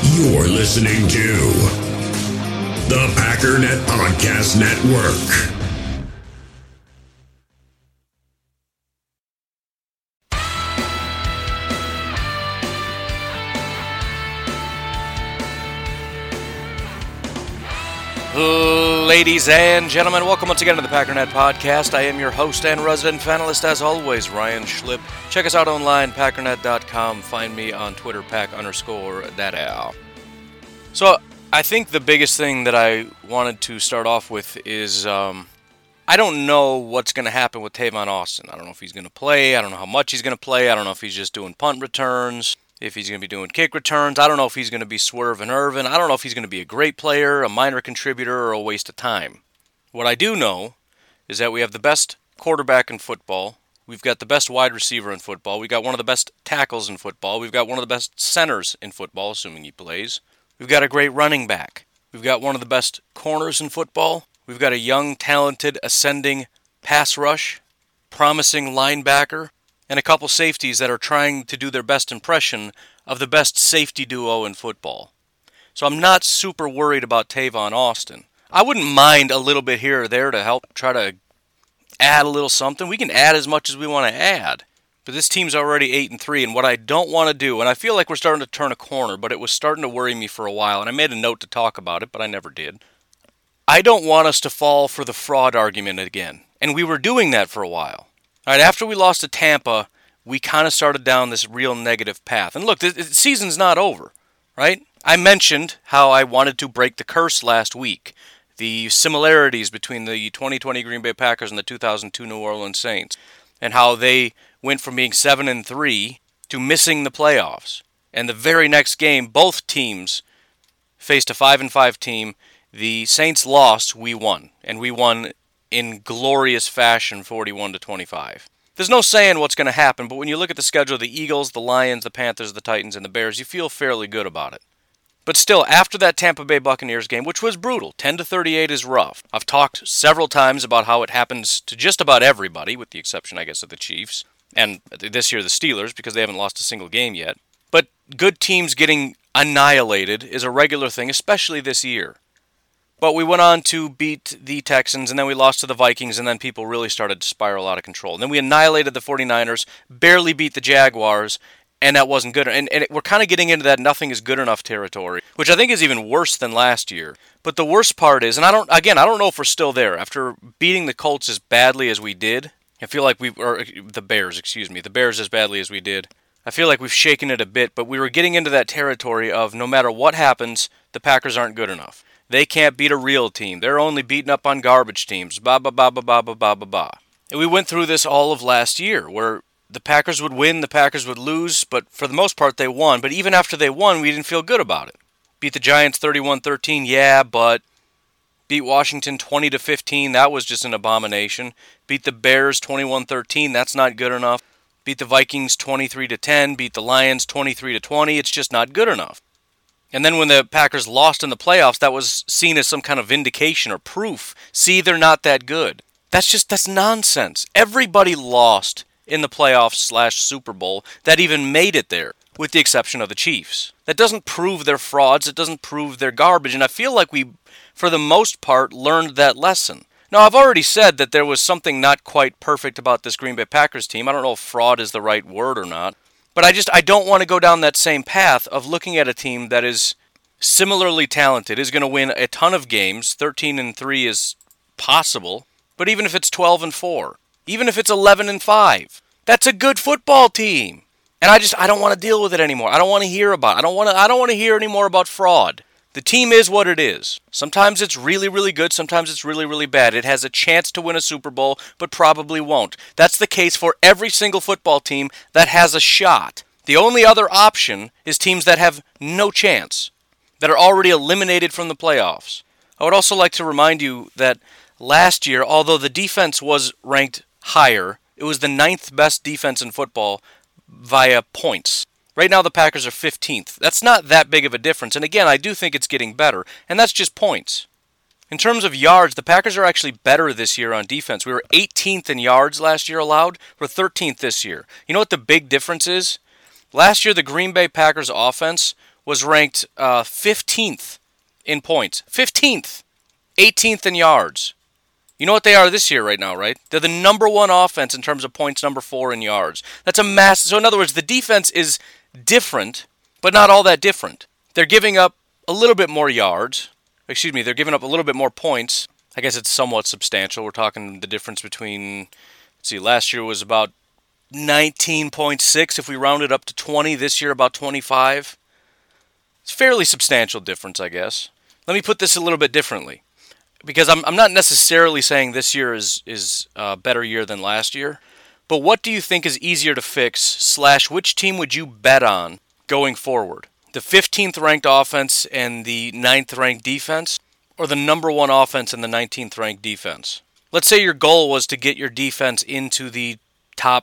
You're listening to the Packernet Podcast Network. Ladies and gentlemen, welcome once again to the Packernet Podcast. I am your host and resident panelist, as always, Ryan Schlip. Check us out online, packernet.com. Find me on Twitter, pack_that. So, I think the biggest thing that I wanted to start off with is, I don't know what's going to happen with Tavon Austin. I don't know if he's going to play. I don't know how much he's going to play. I don't know if he's just doing punt returns, if he's going to be doing kick returns. I don't know if he's going to be Swerve and Irvin. I don't know if he's going to be a great player, a minor contributor, or a waste of time. What I do know is that we have the best quarterback in football. We've got the best wide receiver in football. We've got one of the best tackles in football. We've got one of the best centers in football, assuming he plays. We've got a great running back. We've got one of the best corners in football. We've got a young, talented, ascending pass rush, promising linebacker, and a couple safeties that are trying to do their best impression of the best safety duo in football. So I'm not super worried about Tavon Austin. I wouldn't mind a little bit here or there to help try to add a little something. We can add as much as we want to add. But this team's already 8-3, and what I don't want to do, and I feel like we're starting to turn a corner, but it was starting to worry me for a while, and I made a note to talk about it, but I never did. I don't want us to fall for the fraud argument again. And we were doing that for a while. All right, after we lost to Tampa, we kind of started down this real negative path. And look, the season's not over, right? I mentioned how I wanted to break the curse last week. The similarities between the 2020 Green Bay Packers and the 2002 New Orleans Saints. And how they went from being 7-3 to missing the playoffs. And the very next game, both teams faced a 5-5 team. The Saints lost, we won. And we won in glorious fashion, 41-25. There's no saying what's going to happen, but when you look at the schedule of the Eagles, the Lions, the Panthers, the Titans, and the Bears, you feel fairly good about it. But still, after that Tampa Bay Buccaneers game, which was brutal, 10-38 is rough. I've talked several times about how it happens to just about everybody, with the exception, I guess, of the Chiefs. And this year, the Steelers, because they haven't lost a single game yet. But good teams getting annihilated is a regular thing, especially this year. But we went on to beat the Texans, and then we lost to the Vikings, and then people really started to spiral out of control. And then we annihilated the 49ers, barely beat the Jaguars, and that wasn't good. And we're kind of getting into that nothing is good enough territory, which I think is even worse than last year. But the worst part is, and I don't know if we're still there. After beating the Colts as badly as we did, I feel like the Bears as badly as we did. I feel like we've shaken it a bit, but we were getting into that territory of no matter what happens, the Packers aren't good enough. They can't beat a real team. They're only beating up on garbage teams. And we went through this all of last year, where the Packers would win, the Packers would lose, but for the most part they won. But even after they won, we didn't feel good about it. Beat the Giants 31-13, yeah, but beat Washington 20-15, that was just an abomination. Beat the Bears 21-13, that's not good enough. Beat the Vikings 23-10, beat the Lions 23-20, it's just not good enough. And then when the Packers lost in the playoffs, that was seen as some kind of vindication or proof. See, they're not that good. That's nonsense. Everybody lost in the playoffs / Super Bowl that even made it there, with the exception of the Chiefs. That doesn't prove they're frauds. It doesn't prove they're garbage. And I feel like we, for the most part, learned that lesson. Now, I've already said that there was something not quite perfect about this Green Bay Packers team. I don't know if fraud is the right word or not. But I don't want to go down that same path of looking at a team that is similarly talented, is going to win a ton of games. 13-3 is possible. But even if it's 12-4, even if it's 11-5, that's a good football team. And I don't want to deal with it anymore. I don't want to hear about it. I don't want to hear any more about fraud. The team is what it is. Sometimes it's really, really good. Sometimes it's really, really bad. It has a chance to win a Super Bowl, but probably won't. That's the case for every single football team that has a shot. The only other option is teams that have no chance, that are already eliminated from the playoffs. I would also like to remind you that last year, although the defense was ranked higher, it was the 9th best defense in football via points. Right now, the Packers are 15th. That's not that big of a difference. And again, I do think it's getting better. And that's just points. In terms of yards, the Packers are actually better this year on defense. We were 18th in yards last year allowed. We're 13th this year. You know what the big difference is? Last year, the Green Bay Packers offense was ranked 15th in points. 15th. 18th in yards. You know what they are this year right now, right? They're the number 1 offense in terms of points, number 4 in yards. That's a massive... So in other words, the defense is different, but not all that different. They're giving up a little bit more yards. They're giving up a little bit more points. I guess it's somewhat substantial. We're talking the difference between... last year was about 19.6 if we round it up to 20. This year about 25. It's a fairly substantial difference, I guess. Let me put this a little bit differently. Because I'm not necessarily saying this year is a better year than last year. But what do you think is easier to fix, / which team would you bet on going forward? The 15th ranked offense and the 9th ranked defense? Or the number 1 offense and the 19th ranked defense? Let's say your goal was to get your defense into the top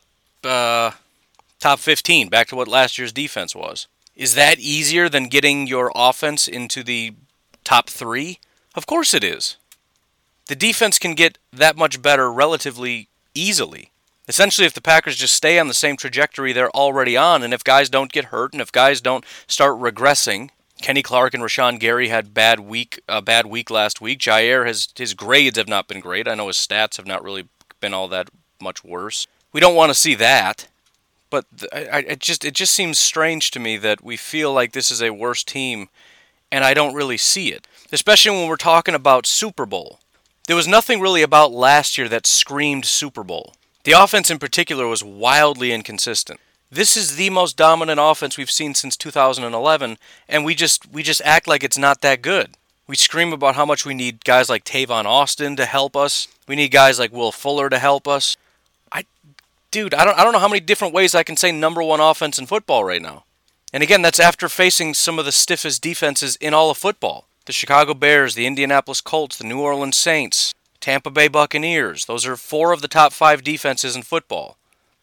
15, back to what last year's defense was. Is that easier than getting your offense into the top 3? Of course it is. The defense can get that much better relatively easily. Essentially, if the Packers just stay on the same trajectory they're already on, and if guys don't get hurt, and if guys don't start regressing, Kenny Clark and Rashawn Gary had a bad week last week. Jair, his grades have not been great. I know his stats have not really been all that much worse. We don't want to see that, but it just seems strange to me that we feel like this is a worse team, and I don't really see it. Especially when we're talking about Super Bowl. There was nothing really about last year that screamed Super Bowl. The offense in particular was wildly inconsistent. This is the most dominant offense we've seen since 2011, and we just act like it's not that good. We scream about how much we need guys like Tavon Austin to help us. We need guys like Will Fuller to help us. I don't know how many different ways I can say number 1 offense in football right now. And again, that's after facing some of the stiffest defenses in all of football. The Chicago Bears, the Indianapolis Colts, the New Orleans Saints, Tampa Bay Buccaneers. Those are 4 of the top 5 defenses in football.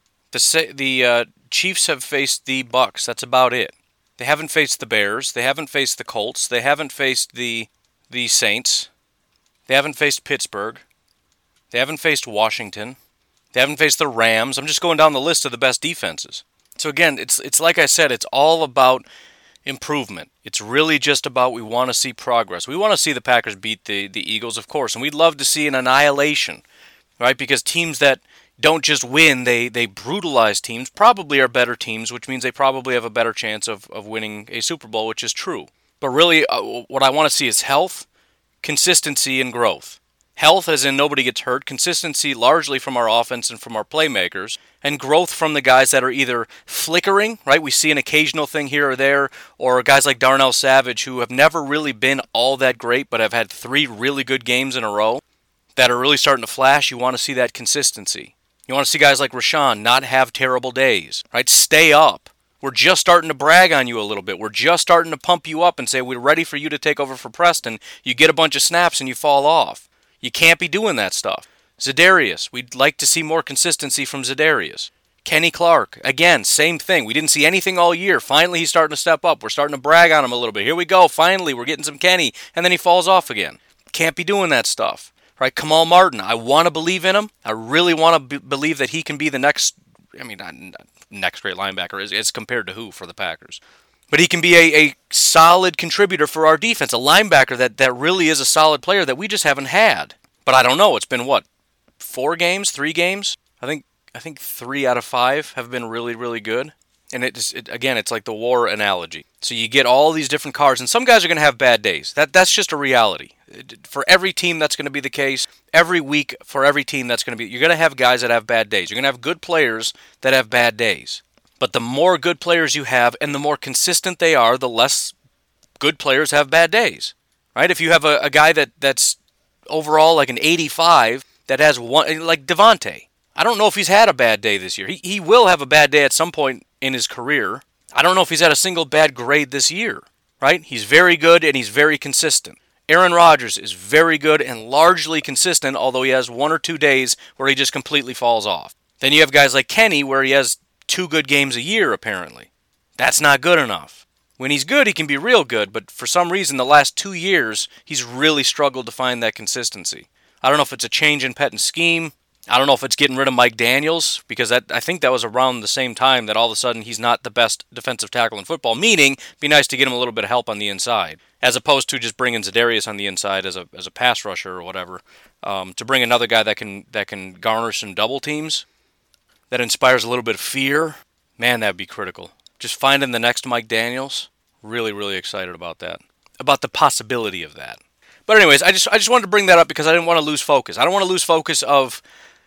The Chiefs have faced the Bucs. That's about it. They haven't faced the Bears. They haven't faced the Colts. They haven't faced the Saints. They haven't faced Pittsburgh. They haven't faced Washington. They haven't faced the Rams. I'm just going down the list of the best defenses. So again, it's like I said, it's all about improvement. It's really just about we want to see progress. We want to see the Packers beat the Eagles, of course, and we'd love to see an annihilation, right? Because teams that don't just win, they brutalize teams, probably are better teams, which means they probably have a better chance of winning a Super Bowl, which is true. But really, what I want to see is health, consistency, and growth. Health as in nobody gets hurt, consistency largely from our offense and from our playmakers, and growth from the guys that are either flickering, right? We see an occasional thing here or there, or guys like Darnell Savage who have never really been all that great but have had 3 really good games in a row that are really starting to flash. You want to see that consistency. You want to see guys like Rashawn not have terrible days, right? Stay up. We're just starting to brag on you a little bit. We're just starting to pump you up and say we're ready for you to take over for Preston. You get a bunch of snaps and you fall off. You can't be doing that stuff. Za'Darius, we'd like to see more consistency from Za'Darius. Kenny Clark, again, same thing. We didn't see anything all year. Finally, he's starting to step up. We're starting to brag on him a little bit. Here we go. Finally, we're getting some Kenny. And then he falls off again. Can't be doing that stuff. Right? Kamal Martin, I want to believe in him. I really want to believe that he can be the next, not next great linebacker as compared to who for the Packers. But he can be a solid contributor for our defense, a linebacker that really is a solid player that we just haven't had. But I don't know. It's been, 4 games? 3 games? I think 3 out of 5 have been really, really good. And again, it's like the war analogy. So you get all these different cards, and some guys are going to have bad days. That's just a reality. For every team, that's going to be the case. Every week, for every team, that's going to be. You're going to have guys that have bad days. You're going to have good players that have bad days. But the more good players you have and the more consistent they are, the less good players have bad days. Right? If you have a guy that's overall like an 85 that has one, like Devontae. I don't know if he's had a bad day this year. He will have a bad day at some point in his career. I don't know if he's had a single bad grade this year. Right? He's very good and he's very consistent. Aaron Rodgers is very good and largely consistent, although he has 1 or 2 days where he just completely falls off. Then you have guys like Kenny where he has 2 good games a year, apparently. That's not good enough. When he's good, he can be real good, but for some reason, the last 2 years, he's really struggled to find that consistency. I don't know if it's a change in Pettine's scheme. I don't know if it's getting rid of Mike Daniels, because I think that was around the same time that all of a sudden he's not the best defensive tackle in football, meaning it'd be nice to get him a little bit of help on the inside, as opposed to just bringing Za'Darius on the inside as a pass rusher or whatever. To bring another guy that can garner some double teams, that inspires a little bit of fear, man, that'd be critical. Just finding the next Mike Daniels, really, really excited about that, about the possibility of that. But anyways, I just wanted to bring that up because I didn't want to lose focus. I don't want to lose focus of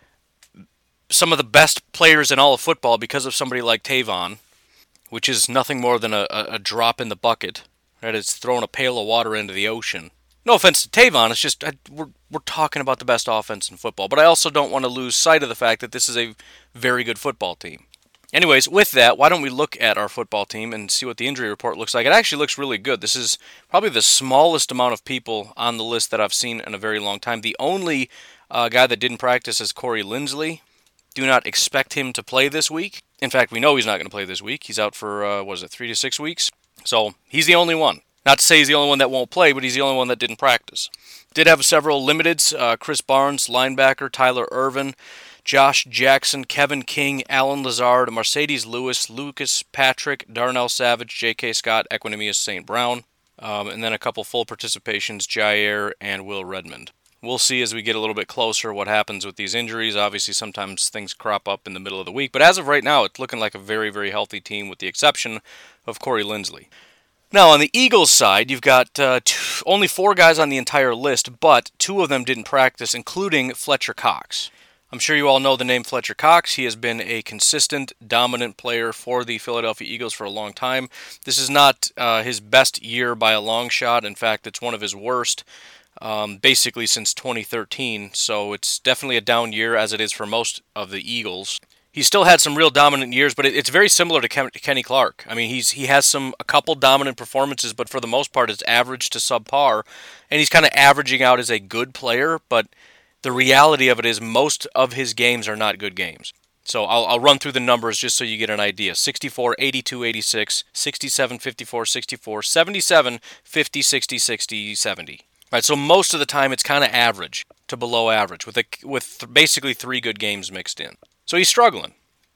some of the best players in all of football because of somebody like Tavon, which is nothing more than a drop in the bucket. Right? It's throwing a pail of water into the ocean. No offense to Tavon, it's just we're talking about the best offense in football. But I also don't want to lose sight of the fact that this is a very good football team. Anyways, with that, why don't we look at our football team and see what the injury report looks like? It actually looks really good. This is probably the smallest amount of people on the list that I've seen in a very long time. The only guy that didn't practice is Corey Linsley. Do not expect him to play this week. In fact, we know he's not going to play this week. He's out for, 3 to 6 weeks? So he's the only one. Not to say he's the only one that won't play, but he's the only one that didn't practice. Did have several limiteds. Chris Barnes, linebacker, Tyler Irvin, Josh Jackson, Kevin King, Alan Lazard, Mercedes Lewis, Lucas Patrick, Darnell Savage, J.K. Scott, Equinemius St. Brown, and then a couple full participations, Jair and Will Redmond. We'll see as we get a little bit closer what happens with these injuries. Obviously, sometimes things crop up in the middle of the week. But as of right now, it's looking like a very, very healthy team with the exception of Corey Linsley. Now, on the Eagles side, you've got only 4 guys on the entire list, but 2 of them didn't practice, including Fletcher Cox. I'm sure you all know the name Fletcher Cox. He has been a consistent, dominant player for the Philadelphia Eagles for a long time. This is not his best year by a long shot. In fact, it's one of his worst. Basically since 2013, so it's definitely a down year as it is for most of the Eagles. He's still had some real dominant years, but it's very similar to Kenny Clark. I mean, he has a couple dominant performances, but for the most part it's average to subpar, and he's kind of averaging out as a good player, but the reality of it is most of his games are not good games. So I'll run through the numbers just so you get an idea. 64, 82, 86, 67, 54, 64, 77, 50, 60, 60, 70. Right, so most of the time it's kind of average to below average with basically 3 good games mixed in. So he's struggling.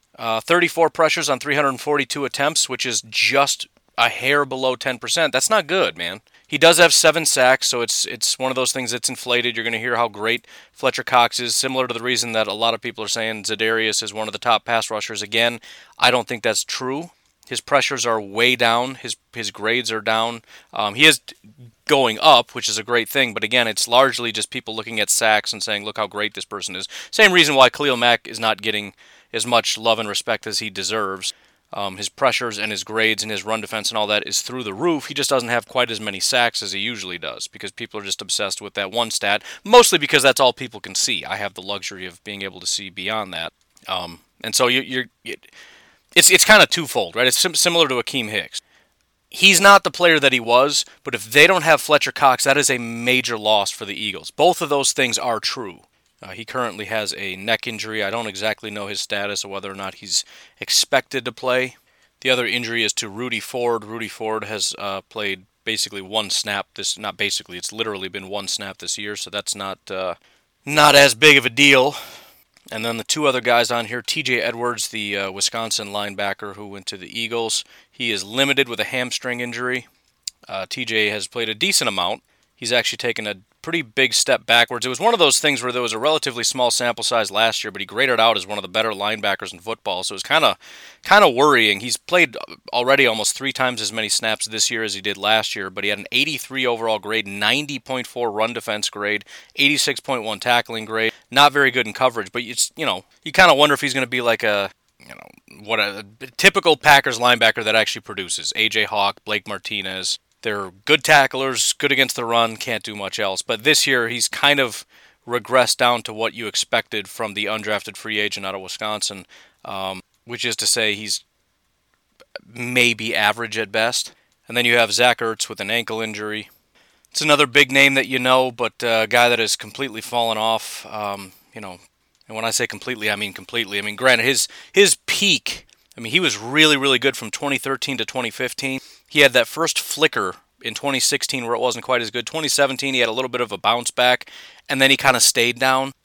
34 pressures on 342 attempts, which is just a hair below 10%. That's not good, man. He does have 7 sacks, so it's one of those things that's inflated. You're going to hear how great Fletcher Cox is, similar to the reason that a lot of people are saying Za'Darius is one of the top pass rushers. Again, I don't think that's true. His pressures are way down. His grades are down. He is going up, which is a great thing. But again, it's largely just people looking at sacks and saying, look how great this person is. Same reason why Khalil Mack is not getting as much love and respect as he deserves. His pressures and his grades and his run defense and all that is through the roof. He just doesn't have quite as many sacks as he usually does because people are just obsessed with that one stat, mostly because that's all people can see. I have the luxury of being able to see beyond that. And so it's kind of twofold, right? It's similar to Akeem Hicks. He's not the player that he was, but if they don't have Fletcher Cox, that is a major loss for the Eagles. Both of those things are true. He currently has a neck injury. I don't exactly know his status or whether or not he's expected to play. The other injury is to Rudy Ford. Rudy Ford has played basically 1 snap. Not basically, it's literally been 1 snap this year, so that's not as big of a deal. And then the 2 other guys on here, TJ Edwards, the Wisconsin linebacker who went to the Eagles. He is limited with a hamstring injury. TJ has played a decent amount. He's actually taken a pretty big step backwards. It was one of those things where there was a relatively small sample size last year, but he graded out as one of the better linebackers in football, so it was kind of worrying. He's played already almost 3 times as many snaps this year as he did last year, but he had an 83 overall grade, 90.4 run defense grade, 86.1 tackling grade. Not very good in coverage, but you kind of wonder if he's going to be like a typical Packers linebacker that actually produces. A.J. Hawk, Blake Martinez. They're good tacklers, good against the run, can't do much else. But this year, he's kind of regressed down to what you expected from the undrafted free agent out of Wisconsin, which is to say he's maybe average at best. And then you have Zach Ertz with an ankle injury. It's another big name that you know, but a guy that has completely fallen off. And when I say completely, I mean completely. I mean, granted, his peak, he was really, really good from 2013 to 2015. He had that first flicker in 2016 where it wasn't quite as good. 2017, he had a little bit of a bounce back, and then he kind of stayed down.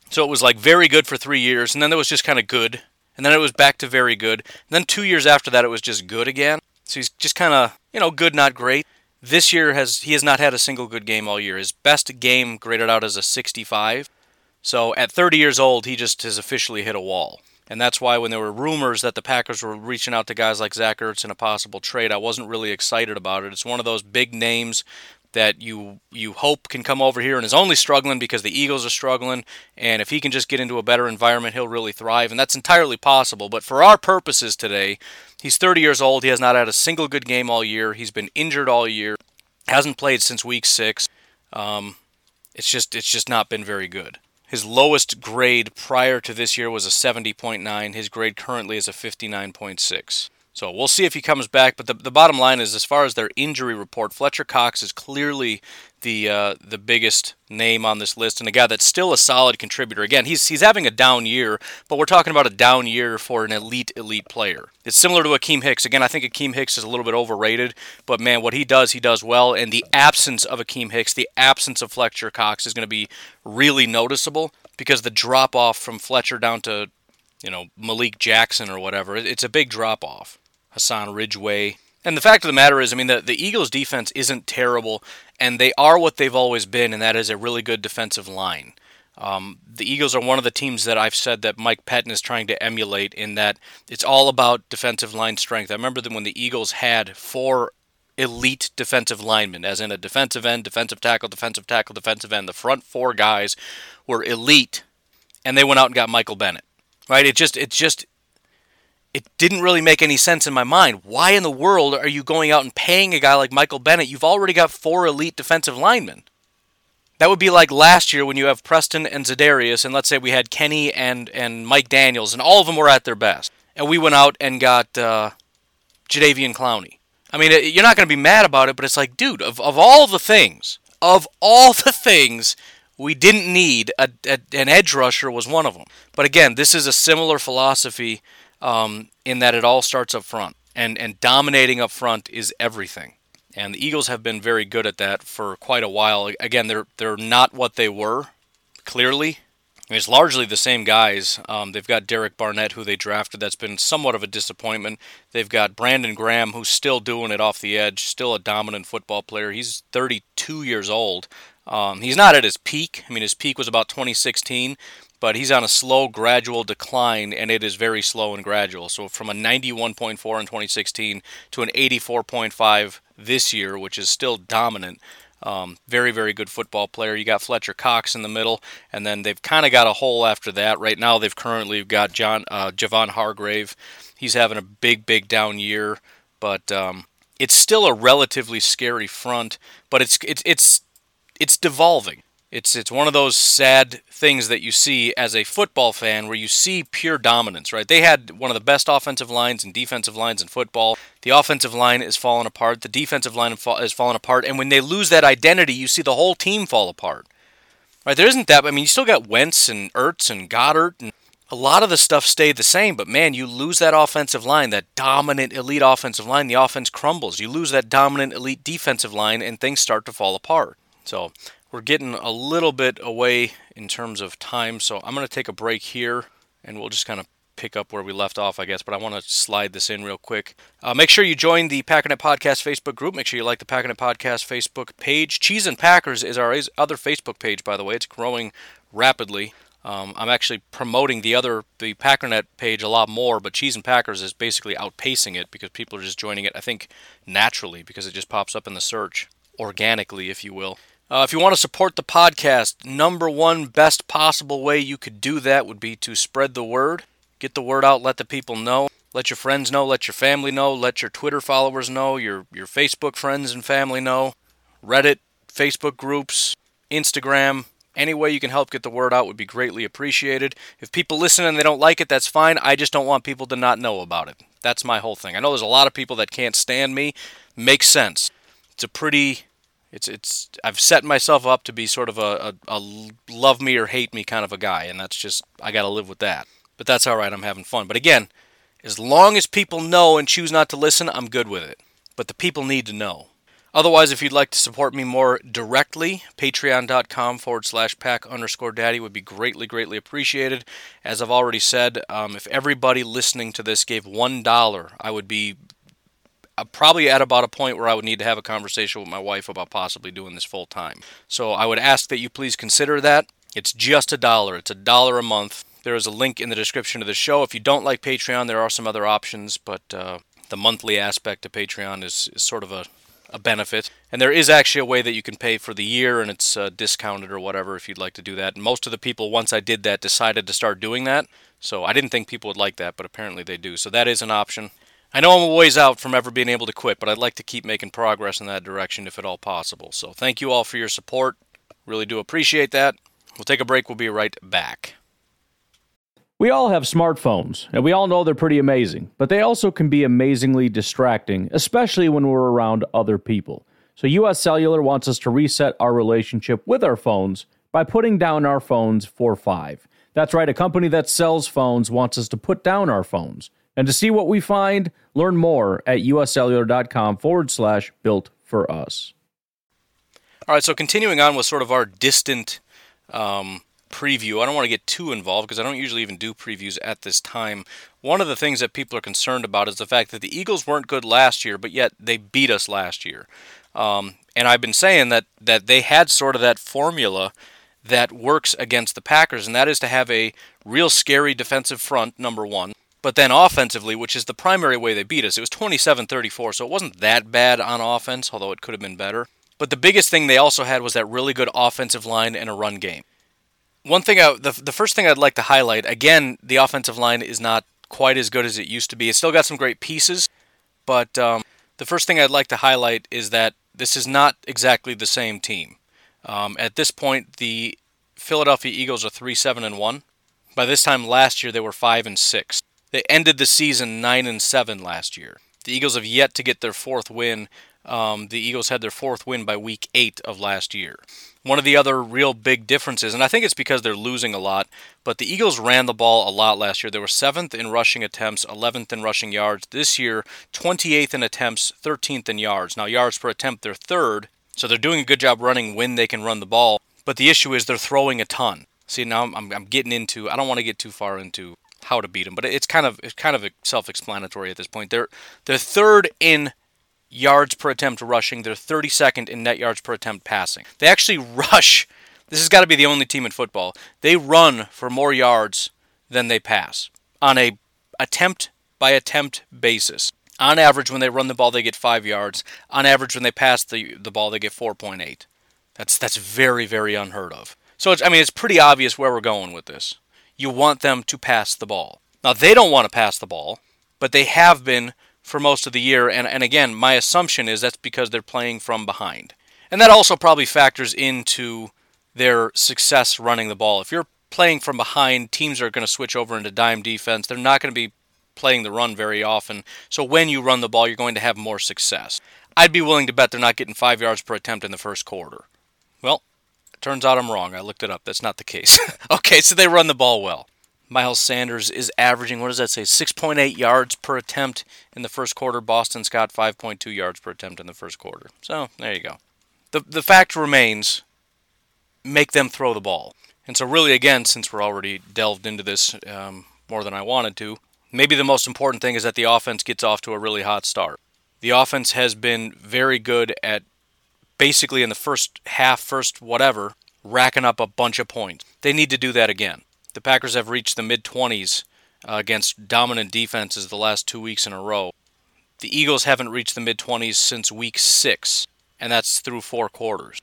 So it was like very good for 3 years, and then it was just kind of good, and then it was back to very good. And then 2 years after that, it was just good again. So he's just kind of, good, not great. This year he has not had a single good game all year. His best game graded out as a 65. So at 30 years old, he just has officially hit a wall. And that's why when there were rumors that the Packers were reaching out to guys like Zach Ertz in a possible trade, I wasn't really excited about it. It's one of those big names that you hope can come over here and is only struggling because the Eagles are struggling, and if he can just get into a better environment, he'll really thrive, and that's entirely possible. But for our purposes today, he's 30 years old. He has not had a single good game all year. He's been injured all year. Hasn't played since week 6. It's just not been very good. His lowest grade prior to this year was a 70.9. His grade currently is a 59.6. So we'll see if he comes back. But the bottom line is, as far as their injury report, Fletcher Cox is clearly the biggest name on this list, and a guy that's still a solid contributor. Again, he's having a down year, but we're talking about a down year for an elite player. It's similar to Akeem Hicks. Again, I think Akeem Hicks is a little bit overrated, but man, what he does well. And the absence of Akeem Hicks, the absence of Fletcher Cox is going to be really noticeable, because the drop off from Fletcher down to Malik Jackson or whatever, it's a big drop off. Hassan Ridgeway. And the fact of the matter is, the Eagles' defense isn't terrible, and they are what they've always been, and that is a really good defensive line. The Eagles are one of the teams that I've said that Mike Pettin is trying to emulate, in that it's all about defensive line strength. I remember that when the Eagles had 4 elite defensive linemen, as in a defensive end, defensive tackle, defensive end. The front 4 guys were elite, and they went out and got Michael Bennett. Right? It didn't really make any sense in my mind. Why in the world are you going out and paying a guy like Michael Bennett? You've already got 4 elite defensive linemen. That would be like last year when you have Preston and Za'Darius, and let's say we had Kenny and Mike Daniels, and all of them were at their best. And we went out and got Jadeveon Clowney. You're not going to be mad about it, but it's like, dude, of all the things, we didn't need an edge rusher was one of them. But again, this is a similar philosophy in that it all starts up front, and dominating up front is everything. And the Eagles have been very good at that for quite a while. Again, they're not what they were, clearly. It's largely the same guys. They've got Derek Barnett, who they drafted. That's been somewhat of a disappointment. They've got Brandon Graham, who's still doing it off the edge, still a dominant football player. He's 32 years old. He's not at his peak. His peak was about 2016. But he's on a slow, gradual decline, and it is very slow and gradual. So from a 91.4 in 2016 to an 84.5 this year, which is still dominant. Very, very good football player. You got Fletcher Cox in the middle, and then they've kind of got a hole after that. Right now they've currently got Javon Hargrave. He's having a big down year, but it's still a relatively scary front, but it's devolving. It's one of those sad things that you see as a football fan, where you see pure dominance, right? They had one of the best offensive lines and defensive lines in football. The offensive line is falling apart. The defensive line is falling apart. And when they lose that identity, you see the whole team fall apart. Right? There isn't that. You still got Wentz and Ertz and Goddard, and a lot of the stuff stayed the same. But man, you lose that offensive line, that dominant elite offensive line, the offense crumbles. You lose that dominant elite defensive line, and things start to fall apart. So we're getting a little bit away in terms of time, so I'm going to take a break here, and we'll just kind of pick up where we left off, I guess, but I want to slide this in real quick. Make sure you join the Packernet Podcast Facebook group. Make sure you like the Packernet Podcast Facebook page. Cheese and Packers is our other Facebook page, by the way. It's growing rapidly. I'm actually promoting the Packernet page a lot more, but Cheese and Packers is basically outpacing it because people are just joining it, I think, naturally, because it just pops up in the search, organically, if you will. If you want to support the podcast, number one best possible way you could do that would be to spread the word. Get the word out, let the people know. Let your friends know, let your family know, let your Twitter followers know, your Facebook friends and family know. Reddit, Facebook groups, Instagram, any way you can help get the word out would be greatly appreciated. If people listen and they don't like it, that's fine. I just don't want people to not know about it. That's my whole thing. I know there's a lot of people that can't stand me. Makes sense. I've set myself up to be sort of a love me or hate me kind of a guy, and that's just, I gotta live with that. But that's alright, I'm having fun. But again, as long as people know and choose not to listen, I'm good with it. But the people need to know. Otherwise, if you'd like to support me more directly, patreon.com/pack_daddy would be greatly, greatly appreciated. As I've already said, if everybody listening to this gave $1, I would be probably at about a point where I would need to have a conversation with my wife about possibly doing this full time. So I would ask that you please consider that. It's just $1. It's $1 a month. There is a link in the description of the show. If you don't like Patreon, there are some other options, but the monthly aspect of Patreon is sort of a benefit. And there is actually a way that you can pay for the year, and it's discounted or whatever if you'd like to do that. And most of the people, once I did that, decided to start doing that. So I didn't think people would like that, but apparently they do. So that is an option. I know I'm a ways out from ever being able to quit, but I'd like to keep making progress in that direction if at all possible. So thank you all for your support. Really do appreciate that. We'll take a break. We'll be right back. We all have smartphones, and we all know they're pretty amazing, but they also can be amazingly distracting, especially when we're around other people. So US Cellular wants us to reset our relationship with our phones by putting down our phones for $5. That's right, a company that sells phones wants us to put down our phones. And to see what we find, learn more at uscellular.com/built for us. All right, so continuing on with sort of our distant preview. I don't want to get too involved because I don't usually even do previews at this time. One of the things that people are concerned about is the fact that the Eagles weren't good last year, but yet they beat us last year. And I've been saying that they had sort of that formula that works against the Packers, and that is to have a real scary defensive front, number one. But then offensively, which is the primary way they beat us, it was 27-34, so it wasn't that bad on offense, although it could have been better. But the biggest thing they also had was that really good offensive line and a run game. One thing, the first thing I'd like to highlight, again, the offensive line is not quite as good as it used to be. It's still got some great pieces, but the first thing I'd like to highlight is that this is not exactly the same team. At this point, the Philadelphia Eagles are 3-7-1. By this time last year, they were 5-6. They ended the season 9-7 last year. The Eagles have yet to get their fourth win. The Eagles had their fourth win by week 8 of last year. One of the other real big differences, and I think it's because they're losing a lot, but the Eagles ran the ball a lot last year. They were 7th in rushing attempts, 11th in rushing yards. This year, 28th in attempts, 13th in yards. Now, yards per attempt, they're 3rd, so they're doing a good job running when they can run the ball, but the issue is they're throwing a ton. See, now I'm getting into, I don't want to get too far into how to beat them, but it's kind of self-explanatory at this point. They're 3rd in yards per attempt rushing. They're 32nd in net yards per attempt passing. They actually rush. This has got to be the only team in football. They run for more yards than they pass on a attempt-by-attempt basis. On average, when they run the ball, they get 5 yards. On average, when they pass the ball, they get 4.8. That's very, very unheard of. So, it's pretty obvious where we're going with this. You want them to pass the ball. Now, they don't want to pass the ball, but they have been for most of the year, and again, my assumption is that's because they're playing from behind. And that also probably factors into their success running the ball. If you're playing from behind, teams are going to switch over into dime defense. They're not going to be playing the run very often, so when you run the ball, you're going to have more success. I'd be willing to bet they're not getting 5 yards per attempt in the first quarter. Well, it turns out I'm wrong. I looked it up. That's not the case. Okay, so they run the ball well. Miles Sanders is averaging, 6.8 yards per attempt in the first quarter. Boston Scott, 5.2 yards per attempt in the first quarter. So, there you go. The fact remains, make them throw the ball. And so really, again, since we're already delved into this more than I wanted to, maybe the most important thing is that the offense gets off to a really hot start. The offense has been very good at basically in the first half, racking up a bunch of points. They need to do that again. The Packers have reached the mid-20s against dominant defenses the last 2 weeks in a row. The Eagles haven't reached the mid-20s since week 6, and that's through 4 quarters.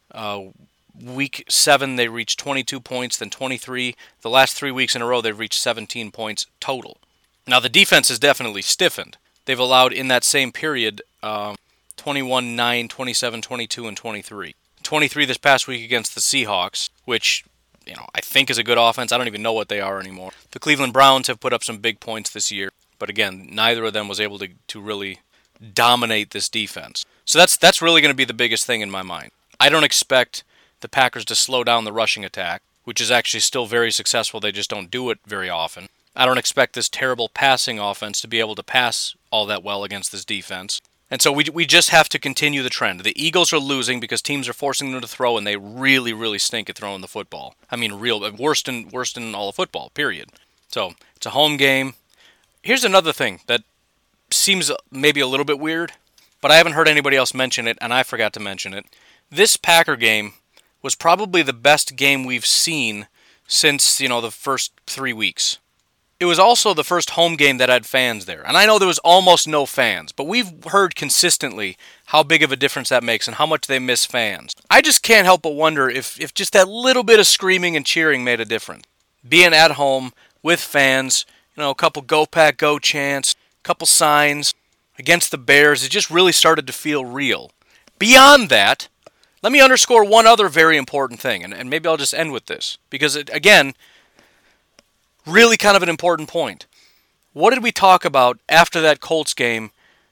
Week 7, they reached 22 points, then 23. The last 3 weeks in a row, they've reached 17 points total. Now, the defense has definitely stiffened. They've allowed, in that same period, 21, 9, 27, 22, and 23. 23 this past week against the Seahawks, which I think is a good offense. I don't even know what they are anymore. The Cleveland Browns have put up some big points this year, but again, neither of them was able to really dominate this defense. So that's really going to be the biggest thing in my mind. I don't expect the Packers to slow down the rushing attack, which is actually still very successful. They just don't do it very often. I don't expect this terrible passing offense to be able to pass all that well against this defense. And so we just have to continue the trend. The Eagles are losing because teams are forcing them to throw, and they really, really stink at throwing the football. I mean, worse than all of football, period. So it's a home game. Here's another thing that seems maybe a little bit weird, but I haven't heard anybody else mention it, and I forgot to mention it. This Packer game was probably the best game we've seen since, the first 3 weeks. It was also the first home game that had fans there. And I know there was almost no fans, but we've heard consistently how big of a difference that makes and how much they miss fans. I just can't help but wonder if just that little bit of screaming and cheering made a difference. Being at home with fans, a couple Go Pack Go chants, a couple signs against the Bears, it just really started to feel real. Beyond that, let me underscore one other very important thing, and maybe I'll just end with this, because again, really kind of an important point. What did we talk about after that Colts game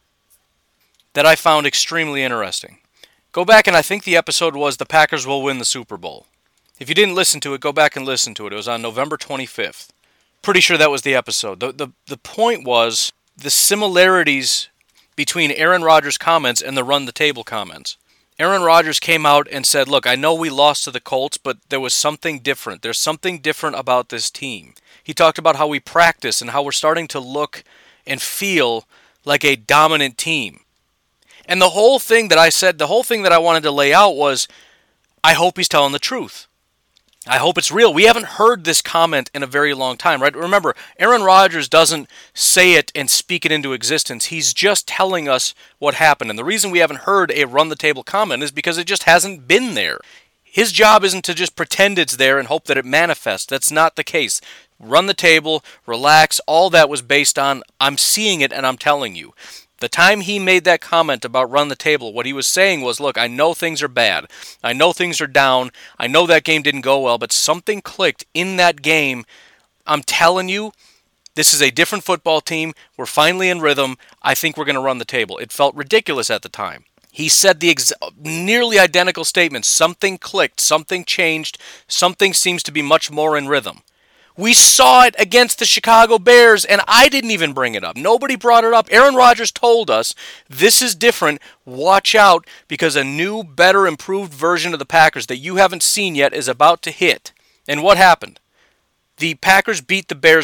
that I found extremely interesting? Go back, and I think the episode was The Packers Will Win the Super Bowl. If you didn't listen to it, go back and listen to it. It was on November 25th. Pretty sure that was the episode. The point was the similarities between Aaron Rodgers' comments and the Run the Table comments. Aaron Rodgers came out and said, look, I know we lost to the Colts, but there was something different. There's something different about this team. He talked about how we practice and how we're starting to look and feel like a dominant team. And the whole thing that I wanted to lay out was, I hope he's telling the truth. I hope it's real. We haven't heard this comment in a very long time, right? Remember, Aaron Rodgers doesn't say it and speak it into existence. He's just telling us what happened. And the reason we haven't heard a run-the-table comment is because it just hasn't been there. His job isn't to just pretend it's there and hope that it manifests. That's not the case. Run the table, relax, all that was based on, I'm seeing it and I'm telling you. The time he made that comment about run the table, what he was saying was, look, I know things are bad. I know things are down. I know that game didn't go well, but something clicked in that game. I'm telling you, this is a different football team. We're finally in rhythm. I think we're going to run the table. It felt ridiculous at the time. He said the nearly identical statement. Something clicked. Something changed. Something seems to be much more in rhythm. We saw it against the Chicago Bears, and I didn't even bring it up. Nobody brought it up. Aaron Rodgers told us, this is different. Watch out, because a new, better, improved version of the Packers that you haven't seen yet is about to hit. And what happened? The Packers beat the Bears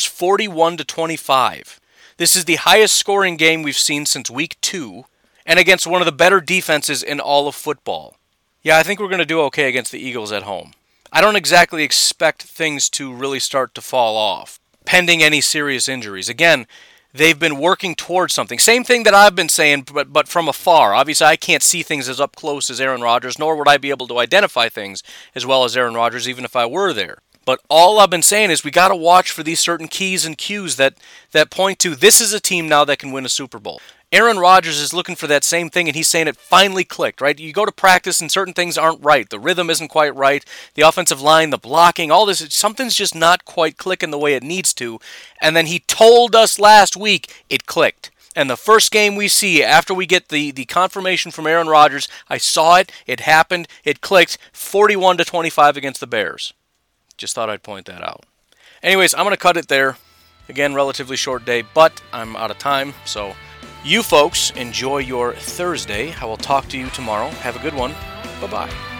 41-25. This is the highest scoring game we've seen since week 2, and against one of the better defenses in all of football. Yeah, I think we're going to do okay against the Eagles at home. I don't exactly expect things to really start to fall off, pending any serious injuries. Again, they've been working towards something. Same thing that I've been saying, but from afar. Obviously, I can't see things as up close as Aaron Rodgers, nor would I be able to identify things as well as Aaron Rodgers, even if I were there. But all I've been saying is we got to watch for these certain keys and cues that point to this is a team now that can win a Super Bowl. Aaron Rodgers is looking for that same thing, and he's saying it finally clicked, right? You go to practice and certain things aren't right. The rhythm isn't quite right. The offensive line, the blocking, all this, something's just not quite clicking the way it needs to. And then he told us last week it clicked. And the first game we see after we get the confirmation from Aaron Rodgers, I saw it, it happened, it clicked, 41-25 against the Bears. Just thought I'd point that out. Anyways, I'm going to cut it there. Again, relatively short day, but I'm out of time, so you folks enjoy your Thursday. I will talk to you tomorrow. Have a good one. Bye-bye.